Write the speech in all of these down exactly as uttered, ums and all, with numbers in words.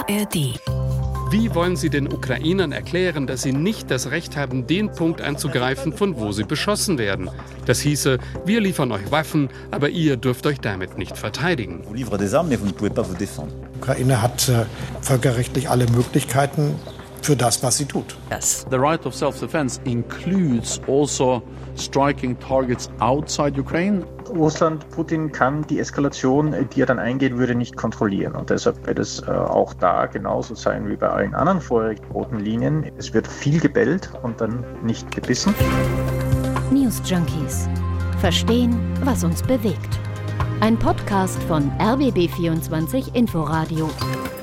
R D. Wie wollen Sie den Ukrainern erklären, dass sie nicht das Recht haben, den Punkt anzugreifen, von wo sie beschossen werden? Das hieße, wir liefern euch Waffen, aber ihr dürft euch damit nicht verteidigen. Die Ukraine hat äh, völkerrechtlich alle Möglichkeiten für das, was sie tut. Yes. The right of self-defense includes also striking targets outside Ukraine. Russland, Putin kann die Eskalation, die er dann eingehen würde, nicht kontrollieren. Und deshalb wird es äh, auch da genauso sein wie bei allen anderen vorherigen roten Linien. Es wird viel gebellt und dann nicht gebissen. News Junkies. Verstehen, was uns bewegt. Ein Podcast von R B B vierundzwanzig Inforadio.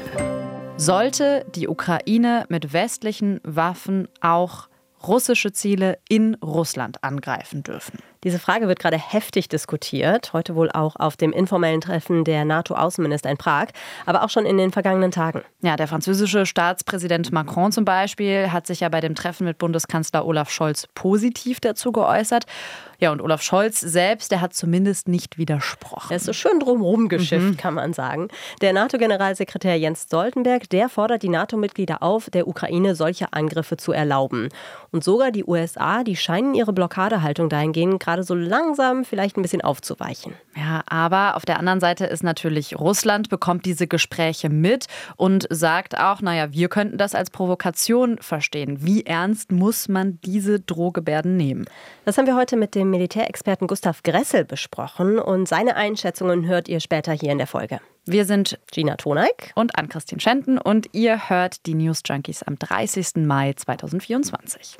Sollte die Ukraine mit westlichen Waffen auch russische Ziele in Russland angreifen dürfen? Diese Frage wird gerade heftig diskutiert, heute wohl auch auf dem informellen Treffen der NATO-Außenminister in Prag, aber auch schon in den vergangenen Tagen. Ja, der französische Staatspräsident Macron zum Beispiel hat sich ja bei dem Treffen mit Bundeskanzler Olaf Scholz positiv dazu geäußert. Ja, und Olaf Scholz selbst, der hat zumindest nicht widersprochen. Er ist so schön drumherum geschifft, mhm. kann man sagen. Der NATO-Generalsekretär Jens Stoltenberg, der fordert die NATO-Mitglieder auf, der Ukraine solche Angriffe zu erlauben. Und sogar die U S A, die scheinen ihre Blockadehaltung dahingehend gerade so langsam vielleicht ein bisschen aufzuweichen. Ja, aber auf der anderen Seite ist natürlich Russland, bekommt diese Gespräche mit und sagt auch, naja, wir könnten das als Provokation verstehen. Wie ernst muss man diese Drohgebärden nehmen? Das haben wir heute mit dem Militärexperten Gustav Gressel besprochen und seine Einschätzungen hört ihr später hier in der Folge. Wir sind Gina Toneik und Ann-Christine Schenten und ihr hört die News Junkies am dreißigsten Mai zweitausendvierundzwanzig.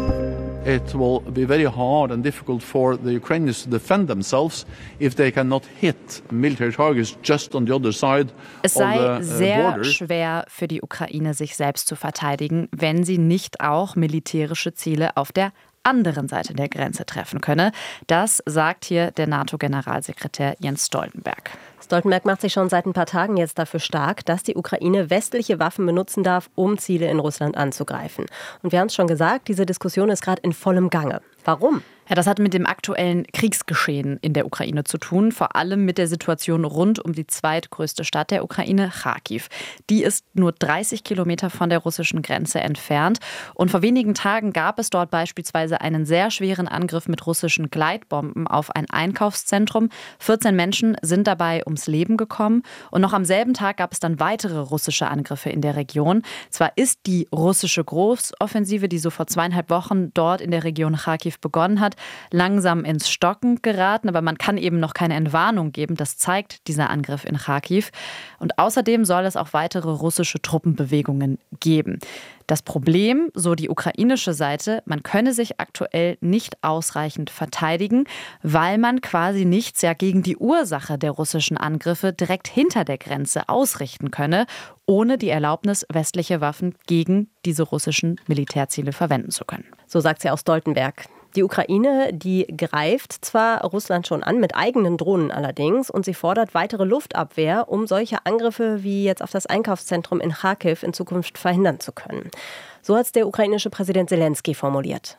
It will be very hard and difficult for the Ukrainians to defend themselves if they cannot hit military targets just on the other side Es of the sei uh, sehr border. schwer für die Ukraine, sich selbst zu verteidigen, wenn sie nicht auch militärische Ziele auf der anderen Seite der Grenze treffen könne. Das sagt hier der NATO-Generalsekretär Jens Stoltenberg. Stoltenberg macht sich schon seit ein paar Tagen jetzt dafür stark, dass die Ukraine westliche Waffen benutzen darf, um Ziele in Russland anzugreifen. Und wir haben es schon gesagt, diese Diskussion ist gerade in vollem Gange. Warum? Ja, das hat mit dem aktuellen Kriegsgeschehen in der Ukraine zu tun, vor allem mit der Situation rund um die zweitgrößte Stadt der Ukraine, Charkiw. Die ist nur dreißig Kilometer von der russischen Grenze entfernt. Und vor wenigen Tagen gab es dort beispielsweise einen sehr schweren Angriff mit russischen Gleitbomben auf ein Einkaufszentrum. vierzehn Menschen sind dabei ums Leben gekommen. Und noch am selben Tag gab es dann weitere russische Angriffe in der Region. Zwar ist die russische Großoffensive, die so vor zweieinhalb Wochen dort in der Region Charkiw begonnen hat, langsam ins Stocken geraten, aber man kann eben noch keine Entwarnung geben. Das zeigt dieser Angriff in Charkiw. Und außerdem soll es auch weitere russische Truppenbewegungen geben. Das Problem, so die ukrainische Seite, man könne sich aktuell nicht ausreichend verteidigen, weil man quasi nichts ja gegen die Ursache der russischen Angriffe direkt hinter der Grenze ausrichten könne, ohne die Erlaubnis, westliche Waffen gegen diese russischen Militärziele verwenden zu können. So sagt sie auch Stoltenberg. Die Ukraine, die greift zwar Russland schon an, mit eigenen Drohnen allerdings, und sie fordert weitere Luftabwehr, um solche Angriffe wie jetzt auf das Einkaufszentrum in Charkiw in Zukunft verhindern zu können. So hat es der ukrainische Präsident Selenskyj formuliert.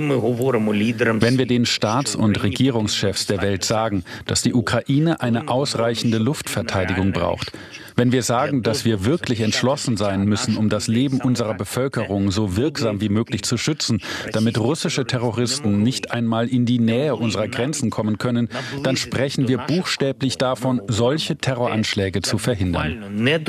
Wenn wir den Staats- und Regierungschefs der Welt sagen, dass die Ukraine eine ausreichende Luftverteidigung braucht, wenn wir sagen, dass wir wirklich entschlossen sein müssen, um das Leben unserer Bevölkerung so wirksam wie möglich zu schützen, damit russische Terroristen nicht einmal in die Nähe unserer Grenzen kommen können, dann sprechen wir buchstäblich davon, solche Terroranschläge zu verhindern.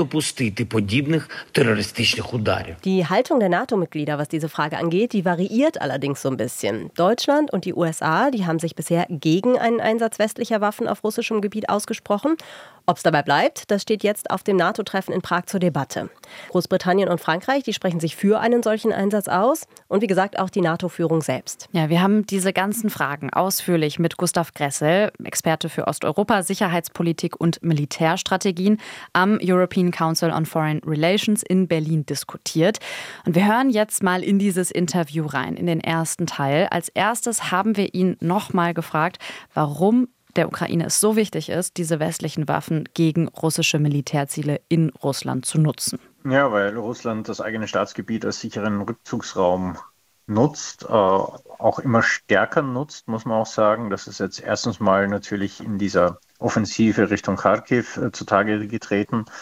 Die Haltung der NATO-Mitglieder, was diese Frage angeht, die variiert allerdings so ein bisschen. Deutschland und die U S A, die haben sich bisher gegen einen Einsatz westlicher Waffen auf russischem Gebiet ausgesprochen. Ob es dabei bleibt, das steht jetzt auf dem NATO-Treffen in Prag zur Debatte. Großbritannien und Frankreich, die sprechen sich für einen solchen Einsatz aus. Und wie gesagt, auch die NATO-Führung selbst. Ja, wir haben diese ganzen Fragen ausführlich mit Gustav Gressel, Experte für Osteuropa, Sicherheitspolitik und Militärstrategien, am European Council on Foreign Relations in Berlin diskutiert. Und wir hören jetzt mal in dieses Interview rein, in den ersten Teil. Als erstes haben wir ihn nochmal gefragt, warum der Ukraine es so wichtig ist, diese westlichen Waffen gegen russische Militärziele in Russland zu nutzen. Ja, weil Russland das eigene Staatsgebiet als sicheren Rückzugsraum nutzt, äh, auch immer stärker nutzt, muss man auch sagen. Das ist jetzt erstens mal natürlich in dieser Offensive Richtung Charkiw äh, zutage getreten.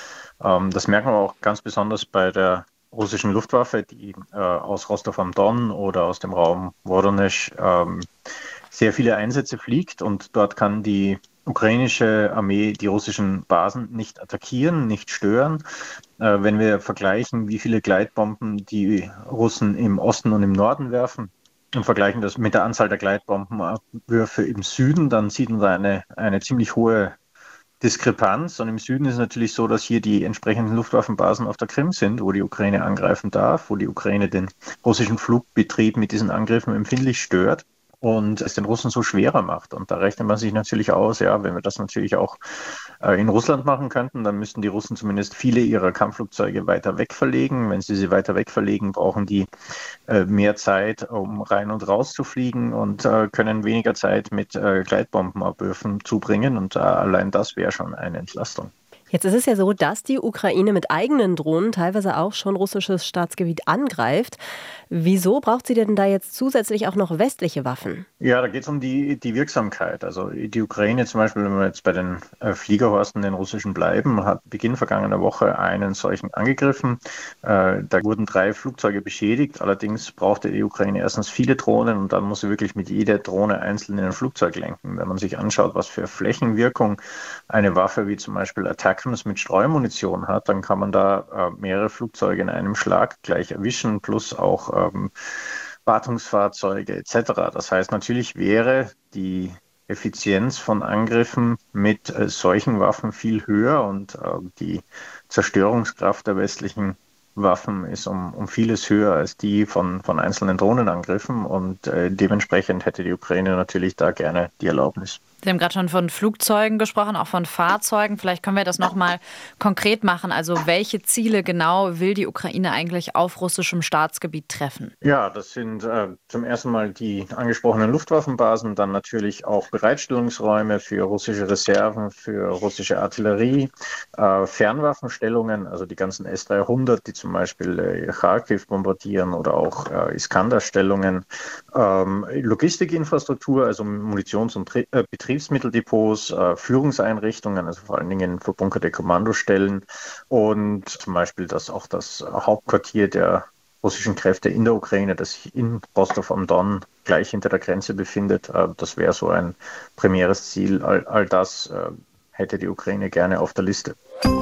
Ähm, das merken wir auch ganz besonders bei der russischen Luftwaffe, die äh, aus Rostov am Don oder aus dem Raum Voronezh ähm, sehr viele Einsätze fliegt, und dort kann die ukrainische Armee die russischen Basen nicht attackieren, nicht stören. Äh, wenn wir vergleichen, wie viele Gleitbomben die Russen im Osten und im Norden werfen und vergleichen das mit der Anzahl der Gleitbombenabwürfe im Süden, dann sieht man da eine, eine ziemlich hohe Diskrepanz. Und im Süden ist es natürlich so, dass hier die entsprechenden Luftwaffenbasen auf der Krim sind, wo die Ukraine angreifen darf, wo die Ukraine den russischen Flugbetrieb mit diesen Angriffen empfindlich stört und es den Russen so schwerer macht. Und da rechnet man sich natürlich aus, ja, wenn wir das natürlich auch äh, in Russland machen könnten, dann müssten die Russen zumindest viele ihrer Kampfflugzeuge weiter weg verlegen. Wenn sie sie weiter weg verlegen, brauchen die äh, mehr Zeit, um rein und raus zu fliegen, und äh, können weniger Zeit mit äh, Gleitbombenabwürfen zubringen. Und äh, allein das wäre schon eine Entlastung. Jetzt ist es ja so, dass die Ukraine mit eigenen Drohnen teilweise auch schon russisches Staatsgebiet angreift. Wieso braucht sie denn da jetzt zusätzlich auch noch westliche Waffen? Ja, da geht es um die, die Wirksamkeit. Also die Ukraine zum Beispiel, wenn wir jetzt bei den äh, Fliegerhorsten, den russischen bleiben, hat Beginn vergangener Woche einen solchen angegriffen. Äh, da wurden drei Flugzeuge beschädigt. Allerdings brauchte die Ukraine erstens viele Drohnen, und dann muss sie wirklich mit jeder Drohne einzeln in ein Flugzeug lenken. Wenn man sich anschaut, was für Flächenwirkung eine Waffe wie zum Beispiel Attack mit Streumunition hat, dann kann man da äh, mehrere Flugzeuge in einem Schlag gleich erwischen, plus auch ähm, Wartungsfahrzeuge et cetera. Das heißt, natürlich wäre die Effizienz von Angriffen mit äh, solchen Waffen viel höher, und äh, die Zerstörungskraft der westlichen Waffen ist um, um vieles höher als die von, von einzelnen Drohnenangriffen, und äh, dementsprechend hätte die Ukraine natürlich da gerne die Erlaubnis. Sie haben gerade schon von Flugzeugen gesprochen, auch von Fahrzeugen. Vielleicht können wir das noch mal konkret machen. Also welche Ziele genau will die Ukraine eigentlich auf russischem Staatsgebiet treffen? Ja, das sind äh, zum ersten Mal die angesprochenen Luftwaffenbasen, dann natürlich auch Bereitstellungsräume für russische Reserven, für russische Artillerie, äh, Fernwaffenstellungen, also die ganzen S dreihundert, die zum Beispiel äh, Kharkiv bombardieren, oder auch äh, Iskander-Stellungen, ähm, Logistikinfrastruktur, also Munitions- und Tri- äh, Betriebsmitteldepots, äh, Führungseinrichtungen, also vor allen Dingen verbunkerte Kommandostellen, und zum Beispiel das auch das Hauptquartier der russischen Kräfte in der Ukraine, das sich in Rostov am Don gleich hinter der Grenze befindet. Äh, das wäre so ein primäres Ziel. All, all das äh, hätte die Ukraine gerne auf der Liste.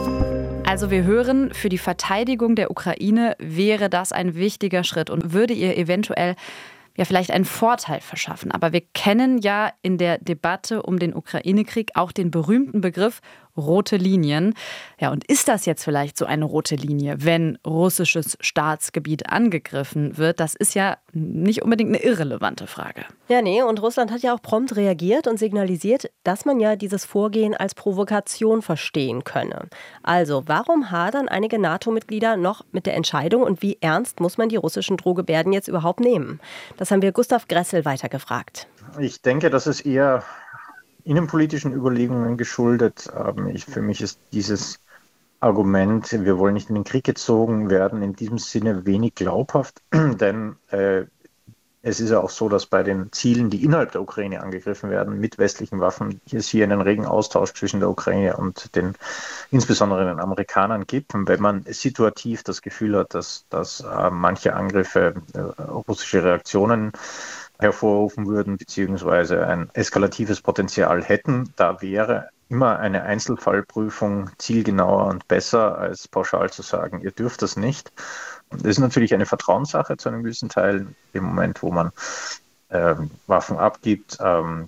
Also wir hören, für die Verteidigung der Ukraine wäre das ein wichtiger Schritt und würde ihr eventuell ja vielleicht einen Vorteil verschaffen. Aber wir kennen ja in der Debatte um den Ukraine-Krieg auch den berühmten Begriff rote Linien. Ja, und ist das jetzt vielleicht so eine rote Linie, wenn russisches Staatsgebiet angegriffen wird? Das ist ja nicht unbedingt eine irrelevante Frage. Ja, nee, und Russland hat ja auch prompt reagiert und signalisiert, dass man ja dieses Vorgehen als Provokation verstehen könne. Also, warum hadern einige NATO-Mitglieder noch mit der Entscheidung, und wie ernst muss man die russischen Drohgebärden jetzt überhaupt nehmen? Das haben wir Gustav Gressel weitergefragt. Ich denke, das ist eher innenpolitischen Überlegungen geschuldet. Ich, für mich ist dieses Argument, wir wollen nicht in den Krieg gezogen werden, in diesem Sinne wenig glaubhaft, denn äh, es ist ja auch so, dass bei den Zielen, die innerhalb der Ukraine angegriffen werden, mit westlichen Waffen, es hier einen regen Austausch zwischen der Ukraine und den, insbesondere den Amerikanern gibt. Und wenn man situativ das Gefühl hat, dass, dass äh, manche Angriffe äh, russische Reaktionen hervorrufen würden, beziehungsweise ein eskalatives Potenzial hätten, da wäre immer eine Einzelfallprüfung zielgenauer und besser, als pauschal zu sagen, ihr dürft das nicht. Und das ist natürlich eine Vertrauenssache zu einem gewissen Teil, im Moment, wo man äh, Waffen abgibt ähm,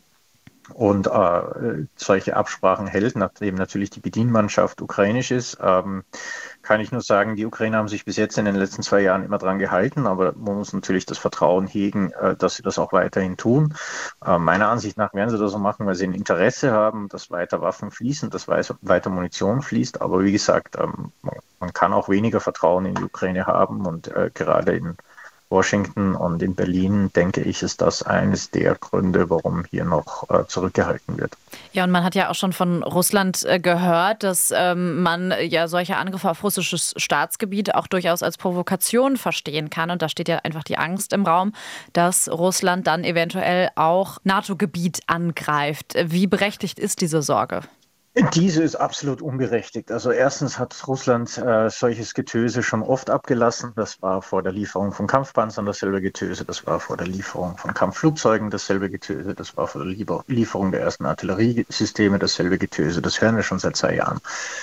und äh, solche Absprachen hält, nachdem natürlich die Bedienmannschaft ukrainisch ist, ähm, kann ich nur sagen, die Ukrainer haben sich bis jetzt in den letzten zwei Jahren immer dran gehalten, aber man muss natürlich das Vertrauen hegen, dass sie das auch weiterhin tun. Meiner Ansicht nach werden sie das so machen, weil sie ein Interesse haben, dass weiter Waffen fließen, dass weiter Munition fließt. Aber wie gesagt, man kann auch weniger Vertrauen in die Ukraine haben, und gerade in Washington und in Berlin, denke ich, ist das eines der Gründe, warum hier noch äh, zurückgehalten wird. Ja, und man hat ja auch schon von Russland äh, gehört, dass ähm, man ja solche Angriffe auf russisches Staatsgebiet auch durchaus als Provokation verstehen kann. Und da steht ja einfach die Angst im Raum, dass Russland dann eventuell auch NATO-Gebiet angreift. Wie berechtigt ist diese Sorge? Diese ist absolut unberechtigt. Also erstens hat Russland äh, solches Getöse schon oft abgelassen. Das war vor der Lieferung von Kampfpanzern dasselbe Getöse, das war vor der Lieferung von Kampfflugzeugen dasselbe Getöse, das war vor der Liefer- Lieferung der ersten Artilleriesysteme dasselbe Getöse. Das hören wir schon seit zwei Jahren.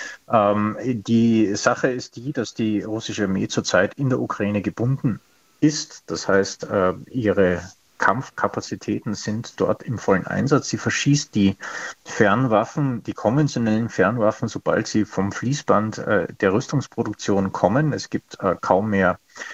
Ähm, die Sache ist die, dass die russische Armee zurzeit in der Ukraine gebunden ist. Das heißt, äh, ihre Kampfkapazitäten sind dort im vollen Einsatz. Sie verschießt die Fernwaffen, die konventionellen Fernwaffen, sobald sie vom Fließband äh, der Rüstungsproduktion kommen. Es gibt äh, kaum mehr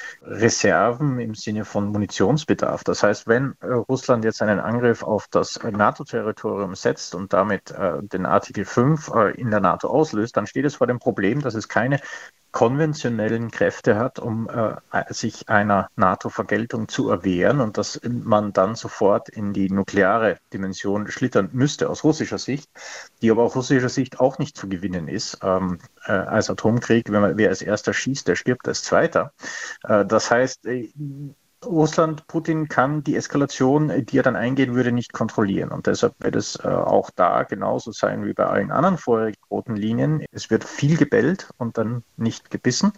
Reserven im Sinne von Munitionsbedarf. Das heißt, wenn äh, Russland jetzt einen Angriff auf das äh, NATO-Territorium setzt und damit äh, den Artikel fünf äh, in der NATO auslöst, dann steht es vor dem Problem, dass es keine konventionellen Kräfte hat, um äh, sich einer NATO-Vergeltung zu erwehren und dass man dann sofort in die nukleare Dimension schlittern müsste aus russischer Sicht, die aber aus russischer Sicht auch nicht zu gewinnen ist. Ähm, äh, als Atomkrieg, wenn man, wer als erster schießt, der stirbt als zweiter. Äh, das heißt, äh, Russland, Putin kann die Eskalation, die er dann eingehen würde, nicht kontrollieren. Und deshalb wird es äh, auch da genauso sein wie bei allen anderen vorherigen roten Linien. Es wird viel gebellt und dann nicht gebissen.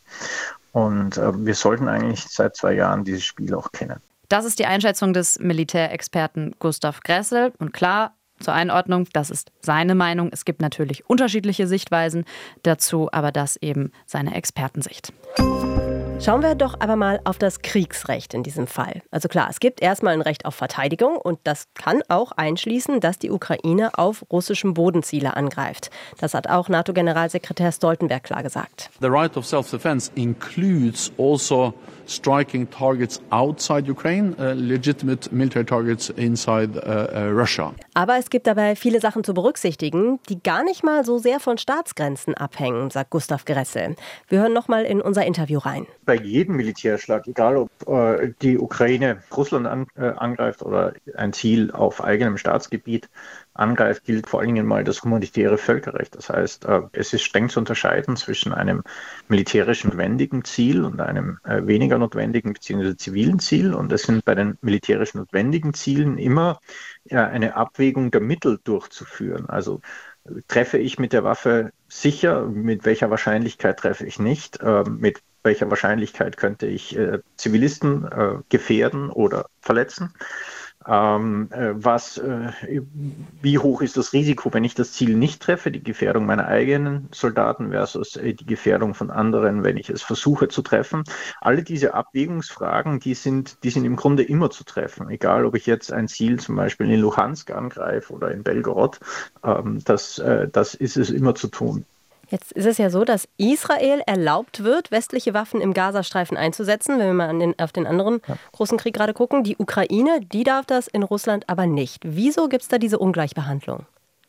Und äh, wir sollten eigentlich seit zwei Jahren dieses Spiel auch kennen. Das ist die Einschätzung des Militärexperten Gustav Gressel. Und klar, zur Einordnung, das ist seine Meinung. Es gibt natürlich unterschiedliche Sichtweisen dazu, aber das eben seine Expertensicht. Schauen wir doch aber mal auf das Kriegsrecht in diesem Fall. Also klar, es gibt erstmal ein Recht auf Verteidigung und das kann auch einschließen, dass die Ukraine auf russischem Boden Ziele angreift. Das hat auch NATO-Generalsekretär Stoltenberg klar gesagt. The right of self-defense includes also striking targets outside Ukraine, uh, legitimate military targets inside uh, uh, Russia. Aber es gibt dabei viele Sachen zu berücksichtigen, die gar nicht mal so sehr von Staatsgrenzen abhängen, sagt Gustav Gressel. Wir hören noch mal in unser Interview rein. Bei jedem Militärschlag, egal ob äh, die Ukraine Russland an, äh, angreift oder ein Ziel auf eigenem Staatsgebiet angreift, gilt vor allen Dingen mal das humanitäre Völkerrecht. Das heißt, äh, es ist streng zu unterscheiden zwischen einem militärisch notwendigen Ziel und einem äh, weniger notwendigen bzw. zivilen Ziel. Und es sind bei den militärisch notwendigen Zielen immer äh, eine Abwägung der Mittel durchzuführen. Also treffe ich mit der Waffe sicher, mit welcher Wahrscheinlichkeit treffe ich nicht, äh, mit welcher Wahrscheinlichkeit könnte ich äh, Zivilisten äh, gefährden oder verletzen. Ähm, äh, was, äh, wie hoch ist das Risiko, wenn ich das Ziel nicht treffe, die Gefährdung meiner eigenen Soldaten versus äh, die Gefährdung von anderen, wenn ich es versuche zu treffen. Alle diese Abwägungsfragen, die sind, die sind im Grunde immer zu treffen, egal ob ich jetzt ein Ziel zum Beispiel in Luhansk angreife oder in Belgorod, ähm, das, äh, das ist es immer zu tun. Jetzt ist es ja so, dass Israel erlaubt wird, westliche Waffen im Gazastreifen einzusetzen, wenn wir mal an den, auf den anderen ja. großen Krieg gerade gucken. Die Ukraine, die darf das in Russland aber nicht. Wieso gibt es da diese Ungleichbehandlung?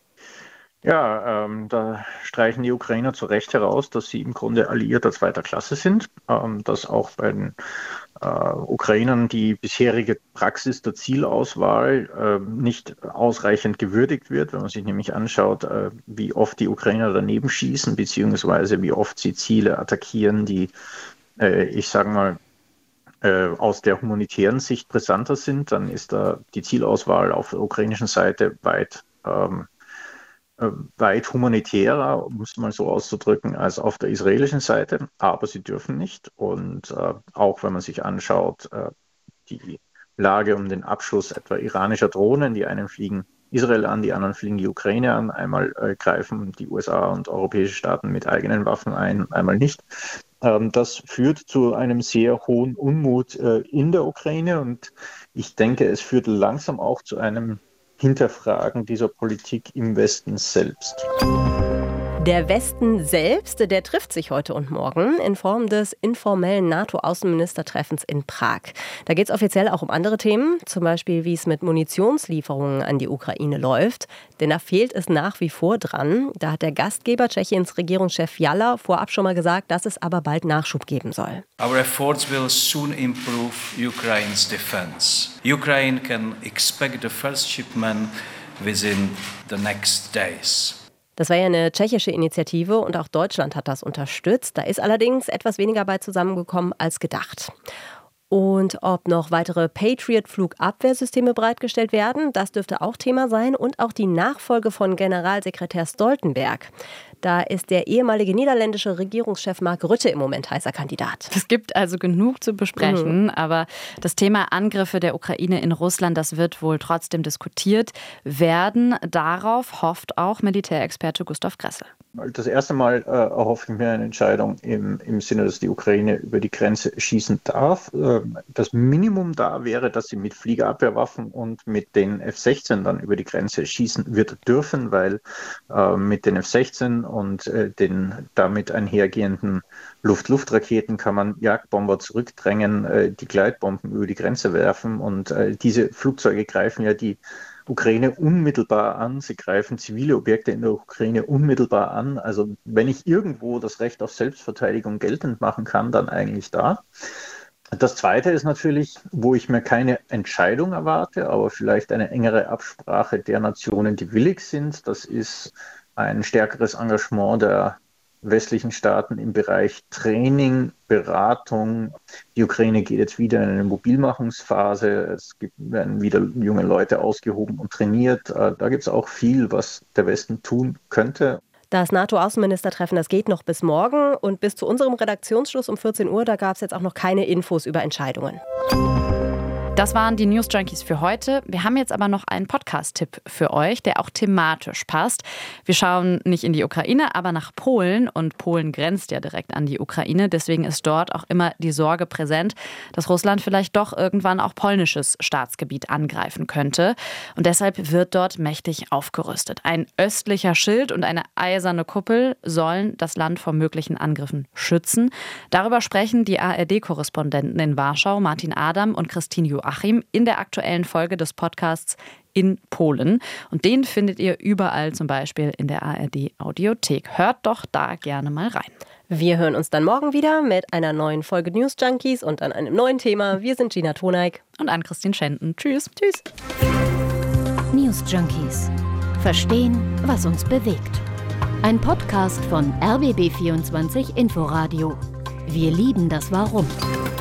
Ja, ähm, da streichen die Ukrainer zu Recht heraus, dass sie im Grunde Alliierter zweiter Klasse sind, ähm, dass auch bei den äh, Ukrainern die bisherige Praxis der Zielauswahl äh, nicht ausreichend gewürdigt wird, wenn man sich nämlich anschaut, äh, wie oft die Ukrainer daneben schießen, beziehungsweise wie oft sie Ziele attackieren, die, äh, ich sage mal, äh, aus der humanitären Sicht brisanter sind, dann ist da die Zielauswahl auf der ukrainischen Seite weit ähm, weit humanitärer, um es mal so auszudrücken, als auf der israelischen Seite, aber sie dürfen nicht. Und äh, auch wenn man sich anschaut, äh, die Lage um den Abschuss etwa iranischer Drohnen, die einen fliegen Israel an, die anderen fliegen die Ukraine an, einmal äh, greifen die U S A und europäische Staaten mit eigenen Waffen ein, einmal nicht. Ähm, das führt zu einem sehr hohen Unmut äh, in der Ukraine und ich denke, es führt langsam auch zu einem Hinterfragen dieser Politik im Westen selbst. Der Westen selbst, der trifft sich heute und morgen in Form des informellen NATO-Außenministertreffens in Prag. Da geht es offiziell auch um andere Themen, zum Beispiel wie es mit Munitionslieferungen an die Ukraine läuft. Denn da fehlt es nach wie vor dran. Da hat der Gastgeber Tschechiens Regierungschef Fiala vorab schon mal gesagt, dass es aber bald Nachschub geben soll. Our efforts will soon improve Ukraine's defense. Ukraine can expect the first shipment within the next days. Das war ja eine tschechische Initiative und auch Deutschland hat das unterstützt. Da ist allerdings etwas weniger bei zusammengekommen als gedacht. Und ob noch weitere Patriot-Flugabwehrsysteme bereitgestellt werden, das dürfte auch Thema sein. Und auch die Nachfolge von Generalsekretär Stoltenberg. Da ist der ehemalige niederländische Regierungschef Mark Rutte im Moment heißer Kandidat. Es gibt also genug zu besprechen, mhm. aber das Thema Angriffe der Ukraine in Russland, das wird wohl trotzdem diskutiert werden. Darauf hofft auch Militärexperte Gustav Gressel. Das erste Mal äh, erhoffe ich mir eine Entscheidung im, im Sinne, dass die Ukraine über die Grenze schießen darf. Äh, das Minimum da wäre, dass sie mit Fliegerabwehrwaffen und mit den F sechzehn dann über die Grenze schießen wird dürfen, weil äh, mit den F sechzehn und äh, den damit einhergehenden Luft-Luft-Raketen kann man Jagdbomber zurückdrängen, äh, die Gleitbomben über die Grenze werfen und äh, diese Flugzeuge greifen ja die Ukraine unmittelbar an. Sie greifen zivile Objekte in der Ukraine unmittelbar an. Also wenn ich irgendwo das Recht auf Selbstverteidigung geltend machen kann, dann eigentlich da. Das Zweite ist natürlich, wo ich mir keine Entscheidung erwarte, aber vielleicht eine engere Absprache der Nationen, die willig sind. Das ist ein stärkeres Engagement der westlichen Staaten im Bereich Training, Beratung. Die Ukraine geht jetzt wieder in eine Mobilmachungsphase. Es gibt, werden wieder junge Leute ausgehoben und trainiert. Da gibt es auch viel, was der Westen tun könnte. Das NATO-Außenministertreffen, das geht noch bis morgen. Und bis zu unserem Redaktionsschluss um vierzehn Uhr, da gab es jetzt auch noch keine Infos über Entscheidungen. Das waren die News Junkies für heute. Wir haben jetzt aber noch einen Podcast-Tipp für euch, der auch thematisch passt. Wir schauen nicht in die Ukraine, aber nach Polen. Und Polen grenzt ja direkt an die Ukraine. Deswegen ist dort auch immer die Sorge präsent, dass Russland vielleicht doch irgendwann auch polnisches Staatsgebiet angreifen könnte. Und deshalb wird dort mächtig aufgerüstet. Ein östlicher Schild und eine eiserne Kuppel sollen das Land vor möglichen Angriffen schützen. Darüber sprechen die A R D-Korrespondenten in Warschau, Martin Adam und Christine Joachim, in der aktuellen Folge des Podcasts in Polen. Und den findet ihr überall, zum Beispiel in der A R D-Audiothek. Hört doch da gerne mal rein. Wir hören uns dann morgen wieder mit einer neuen Folge News Junkies und an einem neuen Thema. Wir sind Gina Toneik und Ann-Christine Schenten. Tschüss. Tschüss. News Junkies. Verstehen, was uns bewegt. Ein Podcast von R B B vierundzwanzig Inforadio. Wir lieben das Warum.